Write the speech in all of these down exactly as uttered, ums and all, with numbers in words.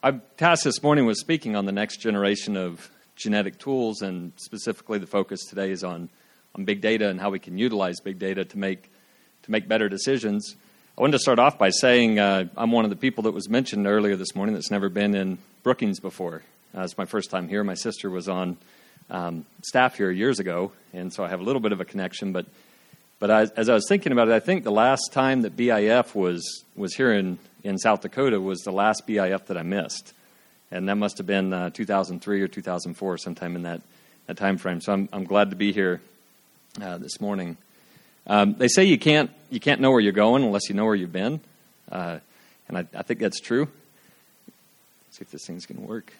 I'm tasked this morning with speaking on the next generation of genetic tools, and specifically the focus today is on, on big data and how we can utilize big data to make to make better decisions. I wanted to start off by saying uh, I'm one of the people that was mentioned earlier this morning that's never been in Brookings before. Uh, it's my first time here. My sister was on um, staff here years ago, and so I have a little bit of a connection. But but I, as I was thinking about it, I think the last time that B I F was was here in, in South Dakota was the last B I F that I missed. And that must have been uh, two thousand three or two thousand four, sometime in that, that time frame. So I'm I'm glad to be here uh, this morning. Um, they say you can't you can't know where you're going unless you know where you've been, uh, and I, I think that's true. Let's see if this thing's going to work.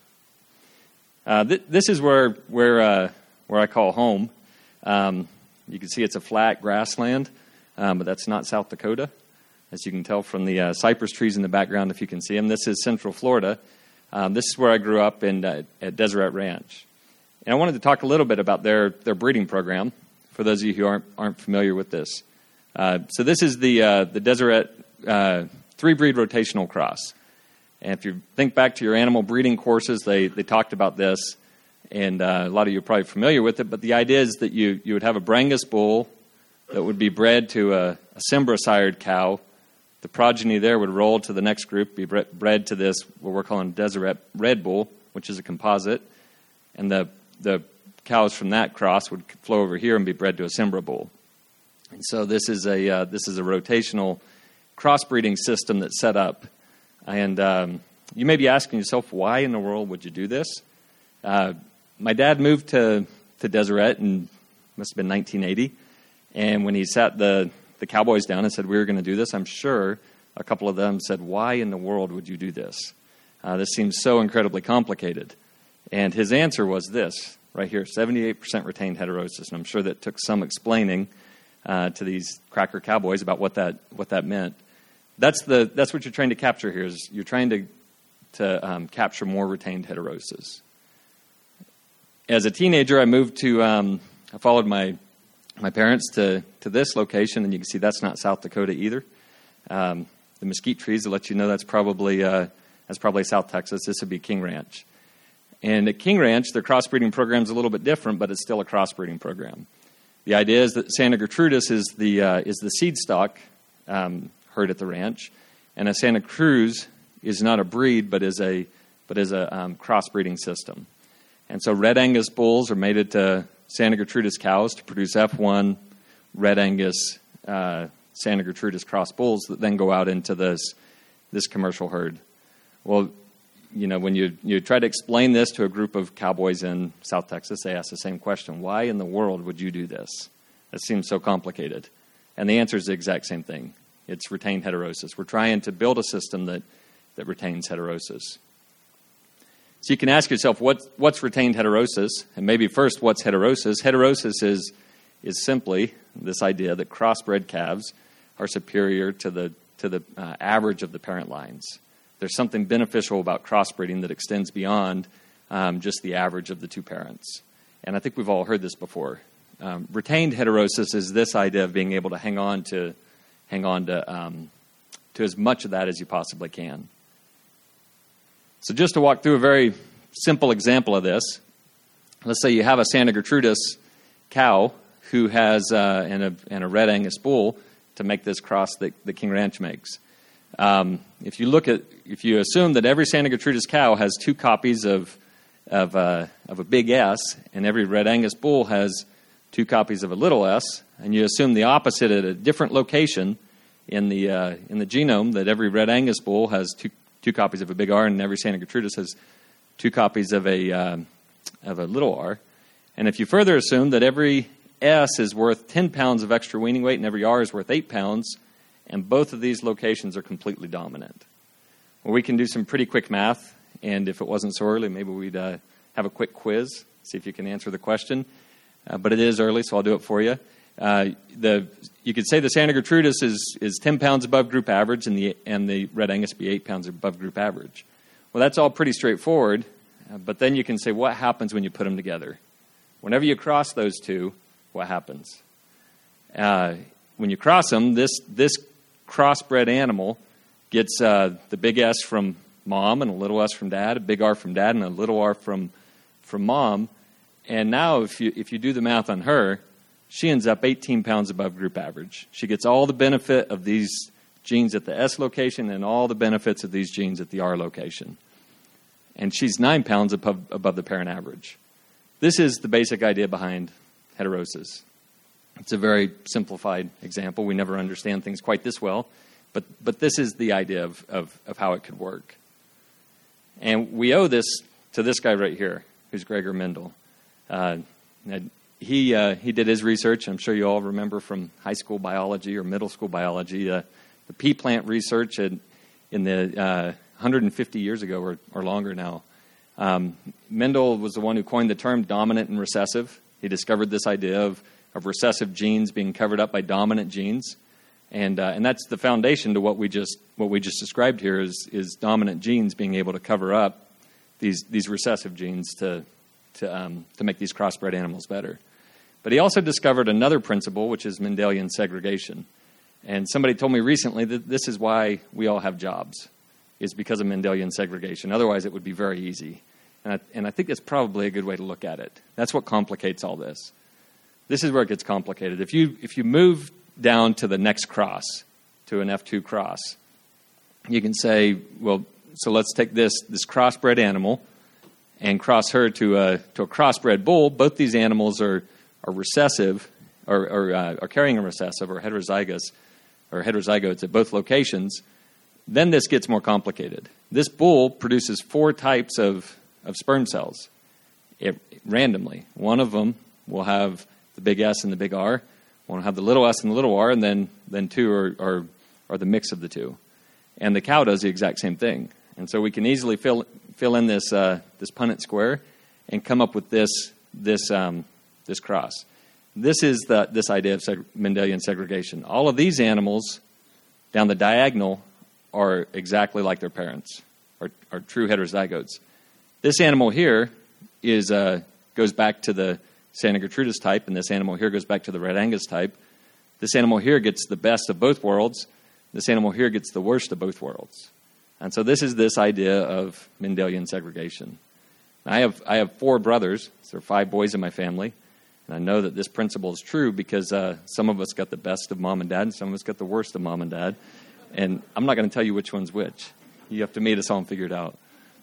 Uh, th- this is where where uh, where I call home. Um, you can see it's a flat grassland, um, but that's not South Dakota, as you can tell from the uh, cypress trees in the background. If you can see them, this is Central Florida. Um, this is where I grew up in uh, at Deseret Ranch, and I wanted to talk a little bit about their their breeding program for those of you who aren't aren't familiar with this. Uh, so this is the uh, the Deseret uh, three breed rotational cross, and if you think back to your animal breeding courses, they they talked about this, and uh, a lot of you are probably familiar with it. But the idea is that you you would have a Brangus bull that would be bred to a, a Cimbra sired cow. The progeny there would roll to the next group, be bred to this, what we're calling Deseret Red Bull, which is a composite. And the the cows from that cross would flow over here and be bred to a Cimbra bull. And so this is a uh, this is a rotational crossbreeding system that's set up. And um, you may be asking yourself, why in the world would you do this? Uh, my dad moved to, to Deseret in, must have been nineteen eighty. And when he sat the the cowboys down and said we were going to do this, I'm sure a couple of them said, why in the world would you do this? Uh, this seems so incredibly complicated. And his answer was this, right here, seventy-eight percent retained heterosis. And I'm sure that took some explaining uh, to these cracker cowboys about what that what that meant. That's the that's what you're trying to capture here, is you're trying to, to um, capture more retained heterosis. As a teenager, I moved to, um, I followed my my parents to, to this location, and you can see that's not South Dakota either. Um, the mesquite trees will let you know that's probably uh, that's probably South Texas. This would be King Ranch. And at King Ranch, their crossbreeding program is a little bit different, but it's still a crossbreeding program. The idea is that Santa Gertrudis is the uh, is the seed stock um, herd at the ranch, and a Santa Cruz is not a breed, but is a but is a um, crossbreeding system. And so Red Angus bulls are mated to Santa Gertrudis cows to produce F one Red Angus uh, Santa Gertrudis cross bulls that then go out into this this commercial herd. Well, you know, when you, you try to explain this to a group of cowboys in South Texas, they ask the same question: why in the world would you do this? It seems so complicated. And the answer is the exact same thing. It's retained heterosis. We're trying to build a system that, that retains heterosis. So you can ask yourself, what, what's retained heterosis? And maybe first, what's heterosis? Heterosis is is simply this idea that crossbred calves are superior to the to the uh, average of the parent lines. There's something beneficial about crossbreeding that extends beyond um, just the average of the two parents. And I think we've all heard this before. Um, retained heterosis is this idea of being able to hang on to hang on to um, to as much of that as you possibly can. So just to walk through a very simple example of this, let's say you have a Santa Gertrudis cow who has uh, and, a, and a Red Angus bull to make this cross that, that King Ranch makes. Um, if you look at, if you assume that every Santa Gertrudis cow has two copies of of, uh, of a big S, and every Red Angus bull has two copies of a little s, and you assume the opposite at a different location in the uh, in the genome, that every Red Angus bull has two two copies of a big R, and every Santa Gertrudis has two copies of a uh, of a little R. And if you further assume that every S is worth ten pounds of extra weaning weight and every R is worth eight pounds, and both of these locations are completely dominant, well, we can do some pretty quick math. And if it wasn't so early, maybe we'd uh, have a quick quiz, see if you can answer the question. Uh, but it is early, so I'll do it for you. Uh, the you could say the Santa Gertrudis is is ten pounds above group average, and the and the Red Angus be eight pounds above group average. Well, that's all pretty straightforward. Uh, but then you can say, what happens when you put them together? Whenever you cross those two, what happens? Uh, when you cross them, this this crossbred animal gets uh, the big S from mom and a little S from dad, a big R from dad and a little r from from mom. And now if you if you do the math on her, she ends up eighteen pounds above group average. She gets all the benefit of these genes at the S location and all the benefits of these genes at the R location. And she's nine pounds above, above the parent average. This is the basic idea behind heterosis. It's a very simplified example. We never understand things quite this well, but but this is the idea of, of, of how it could work. And we owe this to this guy right here, who's Gregor Mendel. Uh, he uh, he did his research. I'm sure you all remember from high school biology or middle school biology, uh, the pea plant research in, in the uh, one hundred fifty years ago or, or longer now. Um, Mendel was the one who coined the term dominant and recessive. He discovered this idea of, of recessive genes being covered up by dominant genes, and uh, and that's the foundation to what we just what we just described here is is dominant genes being able to cover up these these recessive genes to to um, to make these crossbred animals better. But he also discovered another principle, which is Mendelian segregation. And somebody told me recently that this is why we all have jobs, is because of Mendelian segregation. Otherwise, it would be very easy. And I, and I think that's probably a good way to look at it. That's what complicates all this. This is where it gets complicated. If you if you move down to the next cross, to an F two cross, you can say, well, so let's take this this crossbred animal and cross her to a to a crossbred bull. Both these animals are are recessive, or, or uh, are carrying a recessive or heterozygous or heterozygotes at both locations. Then this gets more complicated. This bull produces four types of, of sperm cells it, randomly. One of them will have the big S and the big R. One will have the little s and the little r, and then, then two are, are, are the mix of the two. And the cow does the exact same thing. And so we can easily fill fill in this uh, this Punnett square and come up with this this um, this cross. This is the this idea of seg- Mendelian segregation. All of these animals down the diagonal are exactly like their parents, are, are true heterozygotes. This animal here is uh, goes back to the Santa Gertrudis type, and this animal here goes back to the Red Angus type. This animal here gets the best of both worlds. This animal here gets the worst of both worlds. And so this is this idea of Mendelian segregation. Now, I have I have four brothers. So there are five boys in my family. And I know that this principle is true because uh, some of us got the best of mom and dad, and some of us got the worst of mom and dad. And I'm not going to tell you which one's which. You have to meet us all and figure it out.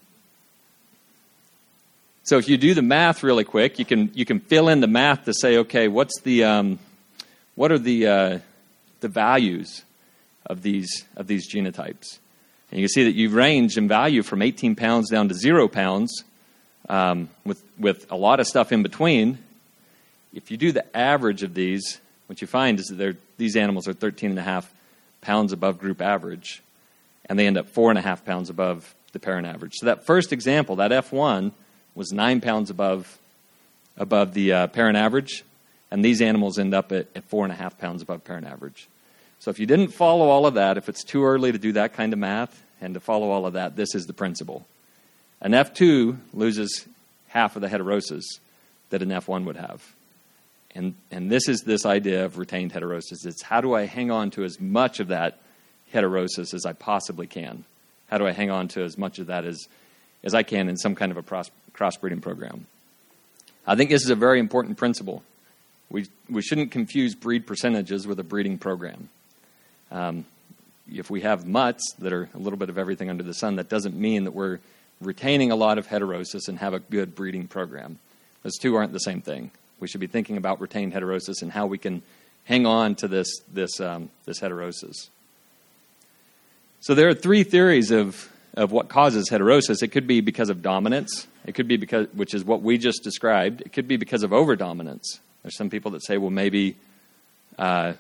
So if you do the math really quick, you can you can fill in the math to say, okay, what's the um, what are the uh, the values of these of these genotypes? And you can see that you range in value from eighteen pounds down to zero pounds, um, with with a lot of stuff in between. If you do the average of these, what you find is that they're, these animals are thirteen and a half pounds above group average, and they end up four and a half pounds above the parent average. So that first example, that F one, was nine pounds above above the uh, parent average, and these animals end up at, at four and a half pounds above parent average. So if you didn't follow all of that, if it's too early to do that kind of math and to follow all of that, this is the principle. An F two loses half of the heterosis that an F one would have. And and this is this idea of retained heterosis. It's how do I hang on to as much of that heterosis as I possibly can? How do I hang on to as much of that as, as I can in some kind of a pros, crossbreeding program? I think this is a very important principle. We we shouldn't confuse breed percentages with a breeding program. Um, if we have mutts that are a little bit of everything under the sun, that doesn't mean that we're retaining a lot of heterosis and have a good breeding program. Those two aren't the same thing. We should be thinking about retained heterosis and how we can hang on to this this um, this heterosis. So there are three theories of, of what causes heterosis. It could be because of dominance. It could be because, which is what we just described. It could be because of overdominance. There's some people that say, well, maybe uh,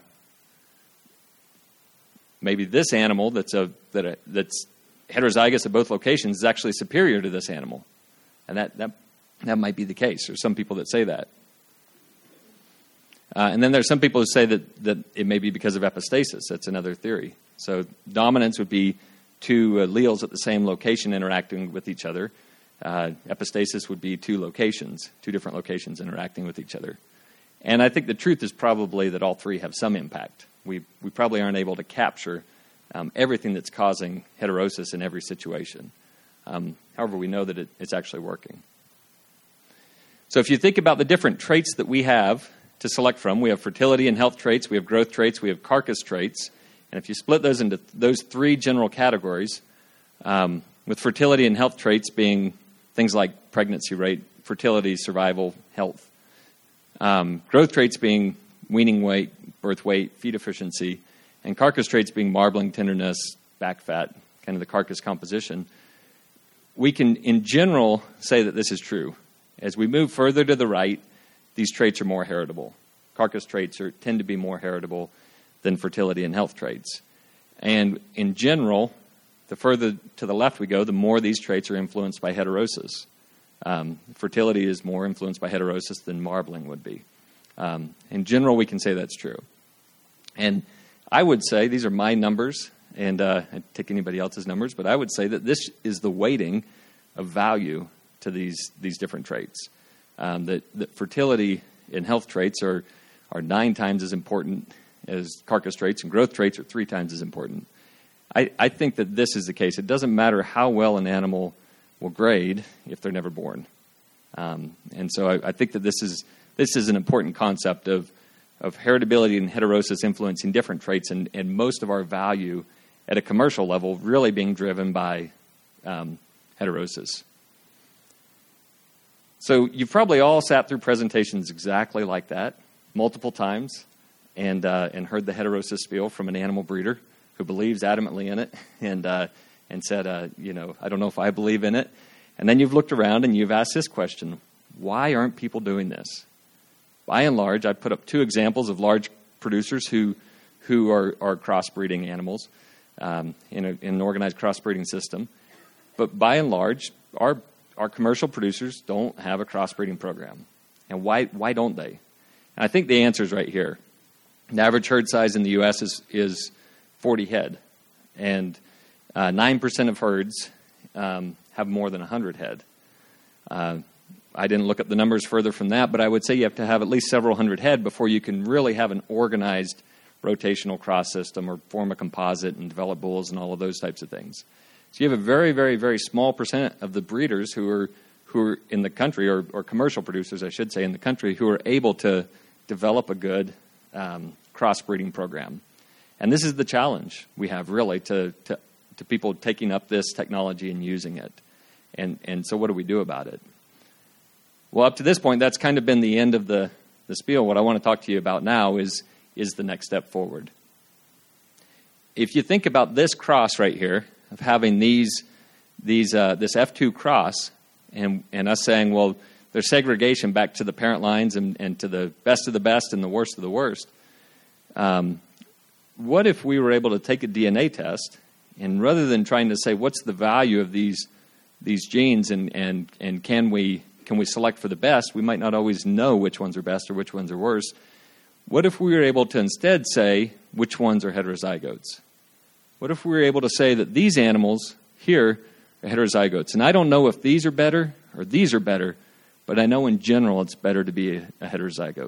maybe this animal that's a that a, that's heterozygous at both locations is actually superior to this animal, and that that that might be the case. There's some people that say that. Uh, and then there's some people who say that, that it may be because of epistasis. That's another theory. So dominance would be two alleles at the same location interacting with each other. Uh, epistasis would be two locations, two different locations interacting with each other. And I think the truth is probably that all three have some impact. We we probably aren't able to capture um, everything that's causing heterosis in every situation. Um, however, we know that it, it's actually working. So if you think about the different traits that we have to select from, we have fertility and health traits, we have growth traits, we have carcass traits. And if you split those into those three general categories, um, with fertility and health traits being things like pregnancy rate, fertility, survival, health. Um, growth traits being weaning weight, birth weight, feed efficiency, and carcass traits being marbling, tenderness, back fat, kind of the carcass composition. We can, in general, say that this is true. As we move further to the right, these traits are more heritable. Carcass traits are, tend to be more heritable than fertility and health traits. And in general, the further to the left we go, the more these traits are influenced by heterosis. Um, fertility is more influenced by heterosis than marbling would be. Um, in general, we can say that's true. And I would say, these are my numbers, and uh, I'd take anybody else's numbers, but I would say that this is the weighting of value to these these different traits. Um, that, that fertility and health traits are, are nine times as important as carcass traits, and growth traits are three times as important. I, I think that this is the case. It doesn't matter how well an animal will grade if they're never born. Um, and so I, I think that this is this is an important concept of, of heritability and heterosis influencing different traits, and, and most of our value at a commercial level really being driven by um, heterosis. So you've probably all sat through presentations exactly like that multiple times and uh, and heard the heterosis spiel from an animal breeder who believes adamantly in it and uh, and said, uh, you know, I don't know if I believe in it. And then you've looked around and you've asked this question, why aren't people doing this? By and large, I put up two examples of large producers who who are, are crossbreeding animals um, in, a, in an organized crossbreeding system. But by and large, our our commercial producers don't have a crossbreeding program. And why why don't they? And I think the answer is right here. The average herd size in the U S is, is forty head. And uh, nine percent of herds um, have more than one hundred head. Uh, I didn't look up the numbers further from that, but I would say you have to have at least several hundred head before you can really have an organized rotational cross system or form a composite and develop bulls and all of those types of things. So you have a very, very, very small percent of the breeders who are who are in the country, or, or commercial producers, I should say, in the country, who are able to develop a good um, crossbreeding program. And this is the challenge we have, really, to, to to people taking up this technology and using it. And and so what do we do about it? Well, up to this point, that's kind of been the end of the, the spiel. What I want to talk to you about now is is the next step forward. If you think about this cross right here, of having these, these uh, this F two cross, and, and us saying, well, there's segregation back to the parent lines and, and to the best of the best and the worst of the worst. Um, what if we were able to take a D N A test, and rather than trying to say what's the value of these these genes and, and, and can we can we select for the best, we might not always know which ones are best or which ones are worst. What if we were able to instead say which ones are heterozygotes? What if we were able to say that these animals here are heterozygotes? And I don't know if these are better or these are better, but I know in general it's better to be a, a heterozygote.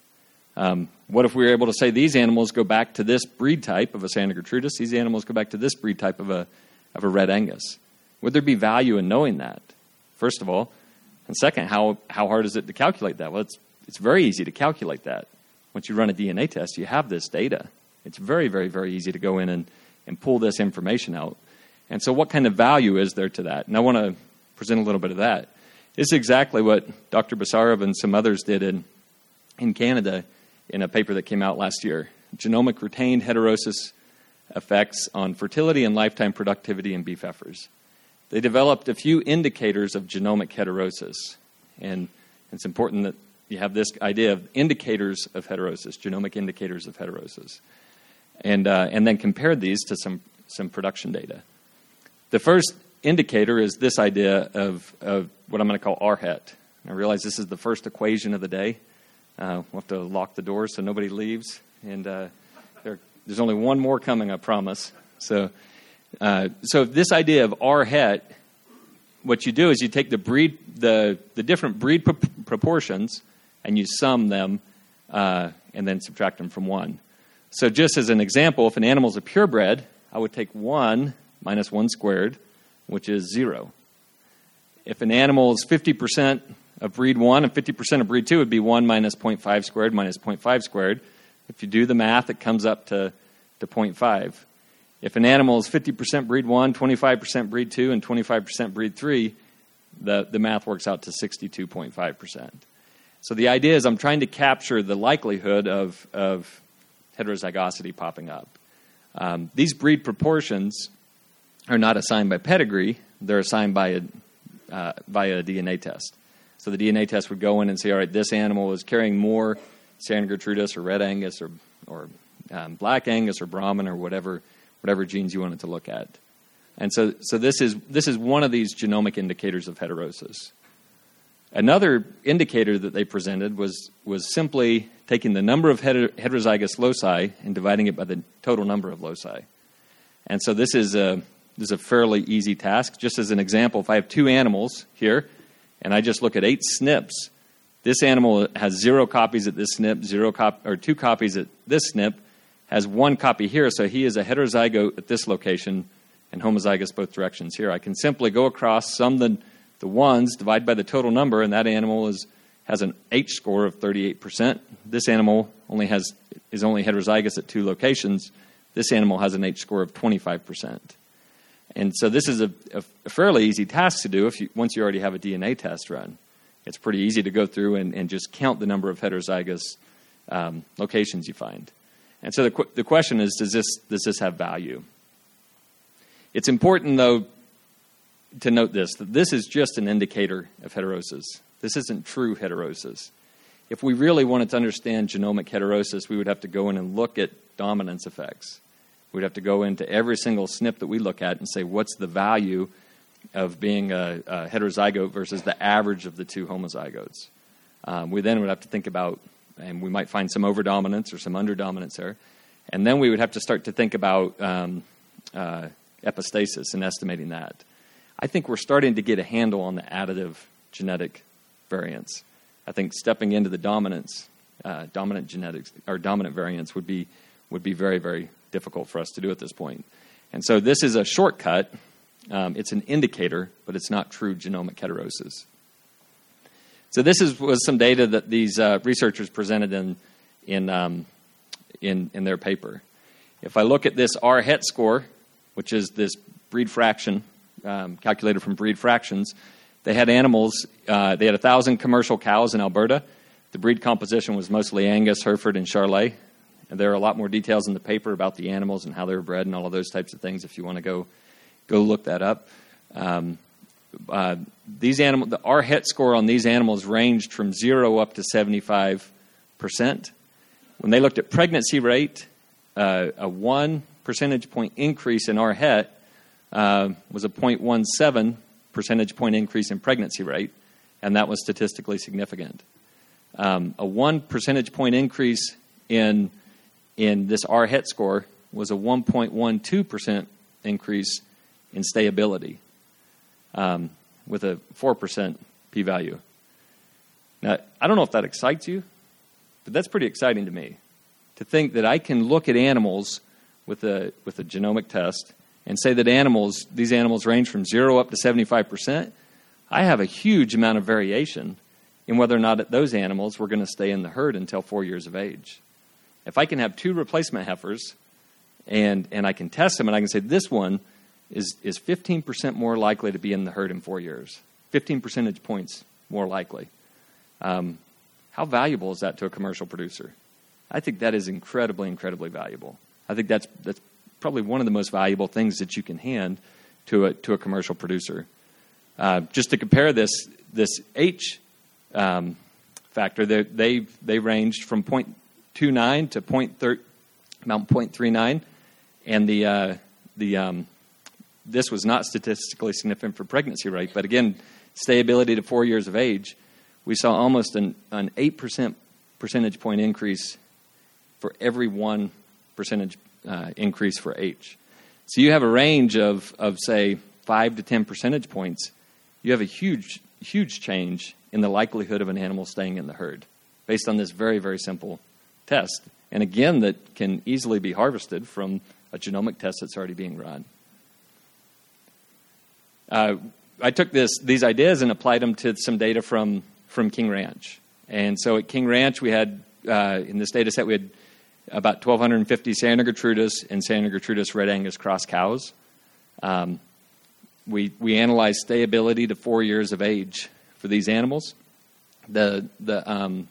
Um, what if we were able to say these animals go back to this breed type of a Santa Gertrudis, these animals go back to this breed type of a of a Red Angus? Would there be value in knowing that, first of all? And second, how, how hard is it to calculate that? Well, it's it's very easy to calculate that. Once you run a D N A test, you have this data. It's very, very, very easy to go in and and pull this information out. And so what kind of value is there to that? And I want to present a little bit of that. This is exactly what Doctor Basarov and some others did in, in Canada in a paper that came out last year. Genomic retained heterosis effects on fertility and lifetime productivity in beef heifers. They developed a few indicators of genomic heterosis. And it's important that you have this idea of indicators of heterosis, genomic indicators of heterosis. And uh, and then compared these to some, some production data. The first indicator is this idea of, of what I'm going to call R het. I realize this is the first equation of the day. Uh, we'll have to lock the doors so nobody leaves. And uh, there, there's only one more coming, I promise. So, uh, so this idea of R het, what you do is you take the breed, the the different breed pro- proportions, and you sum them, uh, and then subtract them from one. So just as an example, if an animal is a purebred, I would take one minus one squared, which is zero. if an animal is fifty percent of breed one and fifty percent of breed two, it would be one minus zero point five squared minus zero point five squared. If you do the math, it comes up to, to zero point five. If an animal is fifty percent breed one, twenty-five percent breed two, and twenty-five percent breed three, the, the math works out to sixty-two point five percent. So the idea is I'm trying to capture the likelihood of, of heterozygosity popping up. Um, these breed proportions are not assigned by pedigree. They're assigned by a, uh, via a D N A test. So the D N A test would go in and say, all right, this animal is carrying more Santa Gertrudis or Red Angus or, or um, Black Angus or Brahman or whatever whatever genes you wanted to look at. And so, so this is this is one of these genomic indicators of heterosis. Another indicator that they presented was was simply taking the number of heter- heterozygous loci and dividing it by the total number of loci. And so this is a this is a fairly easy task. Just as an example, if I have two animals here, and I just look at eight S N Ps, this animal has zero copies at this S N P, zero cop- or two copies at this S N P, has one copy here, so he is a heterozygote at this location and homozygous both directions here. I can simply go across, sum the, the ones, divide by the total number, and that animal is has an H score of thirty-eight percent. This animal only has is only heterozygous at two locations. This animal has an H score of twenty-five percent. And so this is a, a, a fairly easy task to do if you, once you already have a D N A test run. It's pretty easy to go through and, and just count the number of heterozygous um, locations you find. And so the, qu- the question is, does this does this have value? It's important, though, to note this, that this is just an indicator of heterosis. This isn't true heterosis. If we really wanted to understand genomic heterosis, we would have to go in and look at dominance effects. We'd have to go into every single S N P that we look at and say, what's the value of being a, a heterozygote versus the average of the two homozygotes? Um, we then would have to think about, and we might find some overdominance or some underdominance there, and then we would have to start to think about um, uh, epistasis and estimating that. I think we're starting to get a handle on the additive genetic variants. I think stepping into the dominance, uh, dominant genetics or dominant variants would be would be very, very difficult for us to do at this point. And so this is a shortcut. Um, it's an indicator, but it's not true genomic heterosis. So this is, was some data that these uh, researchers presented in in, um, in in their paper. If I look at this R het score, which is this breed fraction um, calculated from breed fractions, they had animals. Uh, they had a thousand commercial cows in Alberta. The breed composition was mostly Angus, Hereford, and Charolais. And there are a lot more details in the paper about the animals and how they were bred and all of those types of things. If you want to go go look that up. Um, Uh, these animal, the R het score on these animals ranged from zero up to seventy-five percent. When they looked at pregnancy rate, uh, a one percentage point increase in R het uh, was a zero point one seven percentage point increase in pregnancy rate, and that was statistically significant. Um, a one percentage point increase in in this R het score was a one point one two percent increase in stayability. Um, with a four percent p-value. Now, I don't know if that excites you, but that's pretty exciting to me, to think that I can look at animals with a with a genomic test and say that animals, these animals range from zero up to seventy-five percent. I have a huge amount of variation in whether or not those animals were going to stay in the herd until four years of age. If I can have two replacement heifers and, and I can test them and I can say this one is is fifteen percent more likely to be in the herd in four years. fifteen percentage points more likely. Um, how valuable is that to a commercial producer? I think that is incredibly, incredibly valuable. I think that's that's probably one of the most valuable things that you can hand to a to a commercial producer. Uh, just to compare this this H um, factor, they they they ranged from zero point two nine to zero point three nine, and the uh, the um, this was not statistically significant for pregnancy rate, but again, stayability to four years of age, we saw almost an, an eight percent percentage point increase for every one percentage uh, increase for H. So you have a range of, of, say, five to ten percentage points. You have a huge, huge change in the likelihood of an animal staying in the herd based on this very, very simple test. And again, that can easily be harvested from a genomic test that's already being run. Uh, I took this these ideas and applied them to some data from, from King Ranch. And so at King Ranch, we had, uh, in this data set, we had about one thousand two hundred fifty Santa Gertrudis and Santa Gertrudis Red Angus cross cows. Um, we we analyzed stayability to four years of age for these animals. The the um,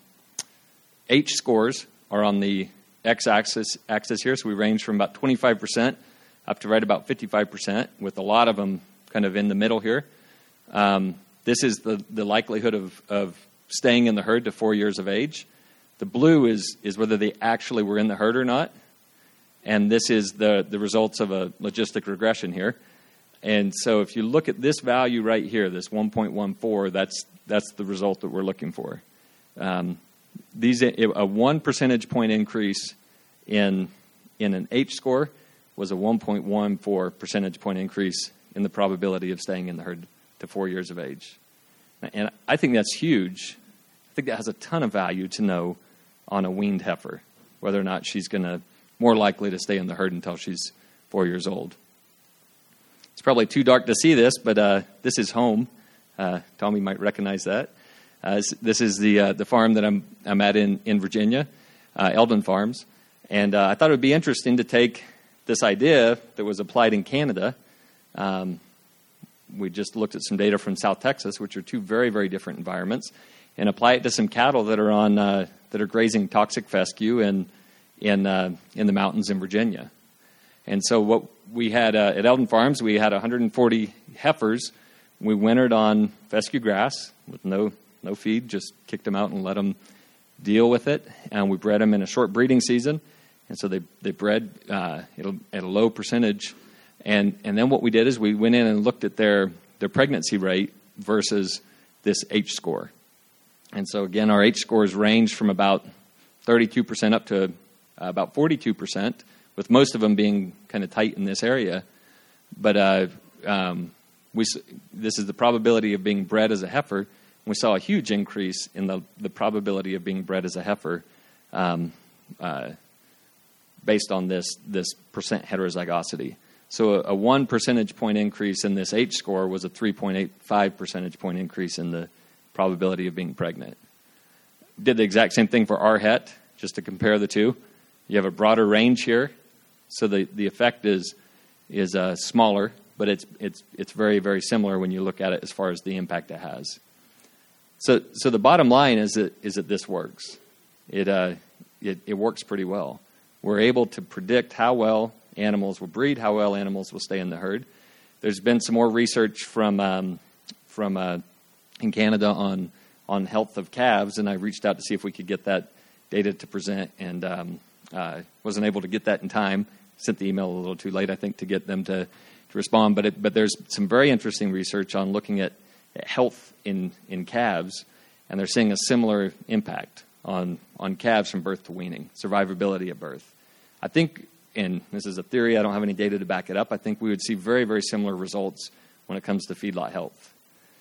H scores are on the x-axis axis here, so we range from about twenty-five percent up to right about fifty-five percent, with a lot of them kind of in the middle here. Um, this is the, the likelihood of, of staying in the herd to four years of age. The blue is is whether they actually were in the herd or not, and this is the, the results of a logistic regression here. And so if you look at this value right here, this one point one four, that's that's the result that we're looking for. Um, these a one percentage point increase in in an H score was a one point one four percentage point increase in the probability of staying in the herd to four years of age. And I think that's huge. I think that has a ton of value to know on a weaned heifer, whether or not she's going to more likely to stay in the herd until she's four years old. It's probably too dark to see this, but uh, this is home. Uh, Tommy might recognize that. Uh, this, this is the uh, the farm that I'm I'm at in in Virginia, uh, Eldon Farms, and uh, I thought it would be interesting to take this idea that was applied in Canada. Um, we just looked at some data from South Texas, which are two very very different environments, and apply it to some cattle that are on uh, that are grazing toxic fescue in in uh, in the mountains in Virginia. And so what we had uh, at Eldon Farms, we had one hundred forty heifers. We wintered on fescue grass with no no feed, just kicked them out and let them deal with it. And we bred them in a short breeding season, and so they they bred uh, at a low percentage. And and then what we did is we went in and looked at their their pregnancy rate versus this H score. And so again, our H scores range from about thirty-two percent up to uh, about forty-two percent, with most of them being kind of tight in this area. But uh, um, we this is the probability of being bred as a heifer. We saw a huge increase in the, the probability of being bred as a heifer um, uh, based on this this percent heterozygosity. So a, a one percentage point increase in this H score was a three point eight five percentage point increase in the probability of being pregnant. Did the exact same thing for R Het, just to compare the two. You have a broader range here, so the, the effect is is uh, smaller, but it's it's it's very very similar when you look at it as far as the impact it has. So so the bottom line is that is that this works. It uh it, it works pretty well. We're able to predict how well animals will breed, how well animals will stay in the herd. There's been some more research from um, from uh, in Canada on on health of calves, and I reached out to see if we could get that data to present, and um, uh, wasn't able to get that in time. Sent the email a little too late, I think, to get them to, to respond. But it, but there's some very interesting research on looking at, at health in, in calves, and they're seeing a similar impact on on calves from birth to weaning, survivability at birth. I think, and this is a theory, I don't have any data to back it up, I think we would see very, very similar results when it comes to feedlot health.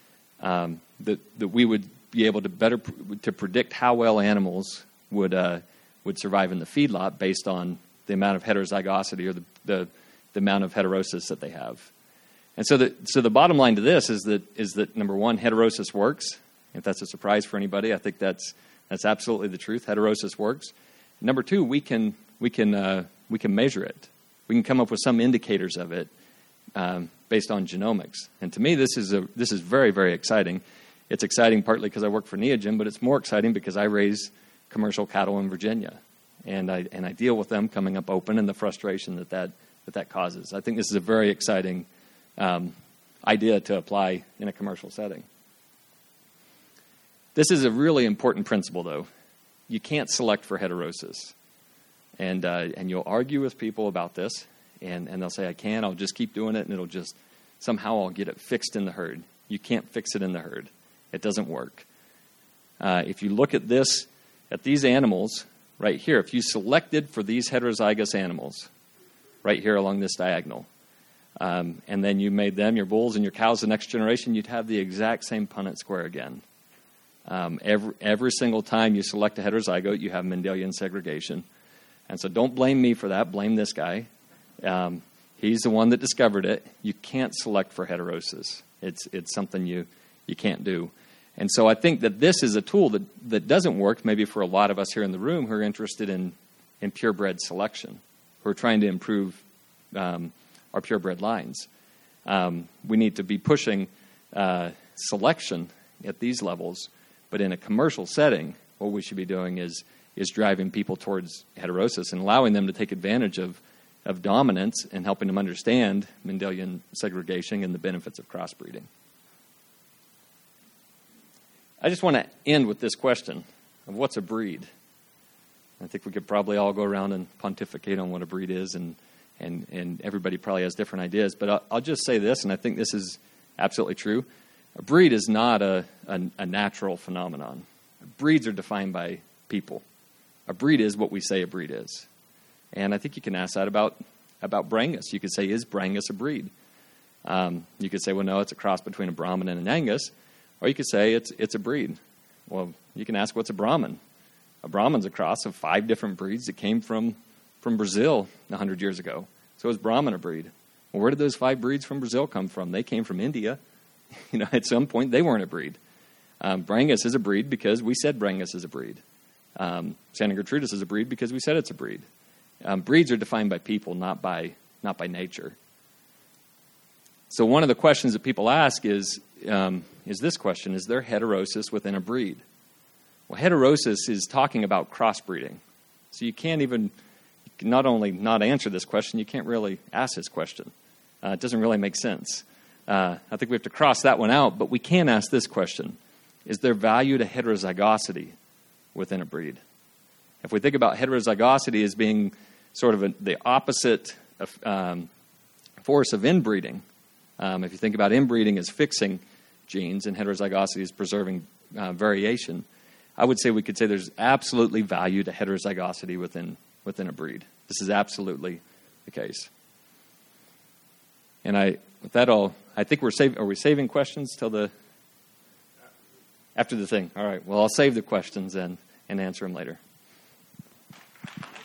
Um, that that we would be able to better pr- to predict how well animals would uh, would survive in the feedlot based on the amount of heterozygosity or the, the the amount of heterosis that they have. And so the so the bottom line to this is that is that number one, heterosis works. If that's a surprise for anybody, I think that's that's absolutely the truth. Heterosis works. Number two, we can we can uh, we can measure it. We can come up with some indicators of it um, based on genomics. And to me, this is a this is very very exciting. It's exciting partly because I work for Neogen, but it's more exciting because I raise commercial cattle in Virginia, and I and I deal with them coming up open and the frustration that that that, that causes. I think this is a very exciting um, idea to apply in a commercial setting. This is a really important principle, though. You can't select for heterosis, and uh, and you'll argue with people about this, and, and they'll say, "I can. I'll just keep doing it, and it'll just somehow I'll get it fixed in the herd." You can't fix it in the herd. It doesn't work. Uh, if you look at this, at these animals right here, if you selected for these heterozygous animals right here along this diagonal, um, and then you made them your bulls and your cows the next generation, you'd have the exact same Punnett square again. Um, every, every single time you select a heterozygote, you have Mendelian segregation. And so don't blame me for that. Blame this guy. Um, he's the one that discovered it. You can't select for heterosis. It's it's something you, you can't do. And so I think that this is a tool that, that doesn't work maybe for a lot of us here in the room who are interested in, in purebred selection, who are trying to improve um, our purebred lines. Um, we need to be pushing uh, selection at these levels, but in a commercial setting, what we should be doing is is driving people towards heterosis and allowing them to take advantage of, of dominance and helping them understand Mendelian segregation and the benefits of crossbreeding. I just want to end with this question of what's a breed? I think we could probably all go around and pontificate on what a breed is, and and, and everybody probably has different ideas. But I'll, I'll just say this, and I think this is absolutely true. A breed is not a, a, a natural phenomenon. Breeds are defined by people. A breed is what we say a breed is. And I think you can ask that about, about Brangus. You could say, is Brangus a breed? Um, you could say, well, no, it's a cross between a Brahmin and an Angus. Or you could say it's it's a breed. Well, you can ask, what's a Brahmin? A Brahmin's a cross of five different breeds that came from, from Brazil one hundred years ago. So is Brahmin a breed? Well, where did those five breeds from Brazil come from? They came from India. You know, at some point, they weren't a breed. Um, Brangus is a breed because we said Brangus is a breed. Um, Santa Gertrudis is a breed because we said it's a breed. Um, breeds are defined by people, not by not by nature. So one of the questions that people ask is, um, is this question: is there heterosis within a breed? Well, heterosis is talking about crossbreeding. So you can't even, you can not only not answer this question, you can't really ask this question. Uh, it doesn't really make sense. Uh, I think we have to cross that one out, but we can ask this question: is there value to heterozygosity within a breed? If we think about heterozygosity as being sort of a, the opposite of, um, force of inbreeding, um, if you think about inbreeding as fixing genes and heterozygosity as preserving uh, variation, I would say we could say there's absolutely value to heterozygosity within within a breed. This is absolutely the case. And I, with that all, I think we're saving. Are we saving questions till the after the thing? All right. Well, I'll save the questions and and answer them later.